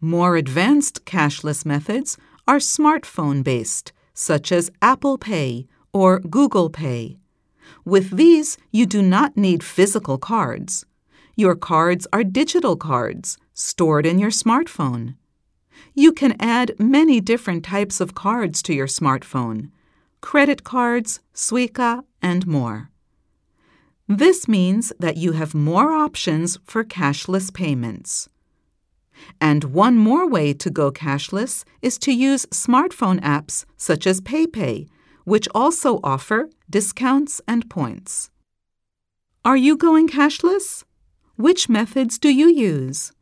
More advanced cashless methods are smartphone-based, such as Apple Pay or Google Pay. With these, you do not need physical cards. Your cards are digital cards stored in your smartphone. You can add many different types of cards to your smartphone: credit cards, Suica, and more. This means that you have more options for cashless payments. And one more way to go cashless is to use smartphone apps such as PayPay, which also offer discounts and points. Are you going cashless? Which methods do you use?